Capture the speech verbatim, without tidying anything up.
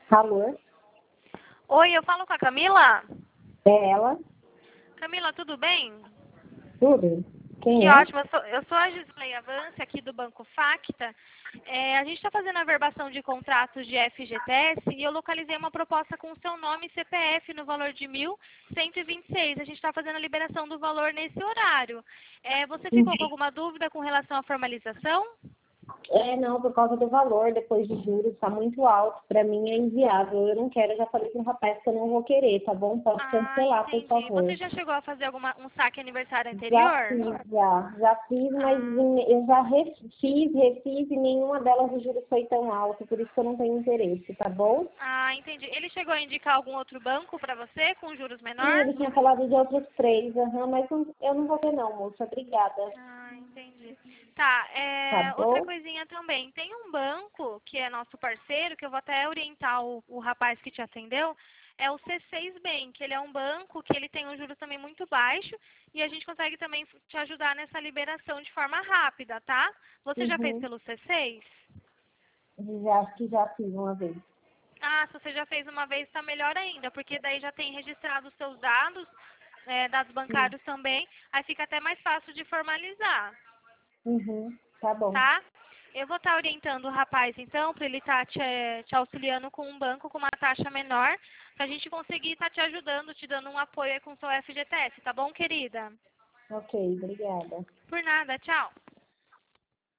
Alô? Oi, eu falo com a Camila? É ela? Camila, tudo bem? Tudo? Quem Que é? ótimo, eu sou, eu sou a Gisley Avance, aqui do Banco Facta. É, a gente está fazendo a verbação de contratos de F G T S e eu localizei uma proposta com o seu nome e C P F no valor de mil cento e vinte e seis. A gente está fazendo a liberação do valor nesse horário. É, você ficou com alguma dúvida com relação à formalização? É, não, por causa do valor, depois de juros, está muito alto. Para mim é inviável. Eu não quero, eu já falei com o rapaz que eu não vou querer, tá bom? Pode Ah, cancelar, por entendi. Você favor. já chegou a fazer alguma, um saque aniversário Já anterior? fiz, já. Já fiz, mas Ah. em- eu já refiz, refiz e nenhuma delas o juros foi tão alto, por isso que eu não tenho interesse, tá bom? Ah, entendi. Ele chegou a indicar algum outro banco para você com juros Sim, menor? ele tinha falado de outros três, aham, mas não- eu não vou ver não, moça. Obrigada. Ah, entendi. Tá, Tá é, outra bom? coisinha também. Tem um banco que é nosso parceiro, que eu vou até orientar o, o rapaz que te atendeu, é o C seis Bank. Ele é um banco que ele tem um juros também muito baixo e a gente consegue também te ajudar nessa liberação de forma rápida, tá? Você já fez Uhum. pelo C seis? Já, acho que já fiz uma vez. Ah, se você já fez uma vez, está melhor ainda, porque daí já tem registrado os seus dados, é, dados Sim. bancários também, aí fica até mais fácil de formalizar, Uhum. Tá bom. tá? Eu vou estar orientando o rapaz, então, para ele estar te, te auxiliando com um banco com uma taxa menor, para a gente conseguir estar te ajudando, te dando um apoio aí com o seu F G T S, tá bom, querida? Ok, obrigada. Por nada, tchau.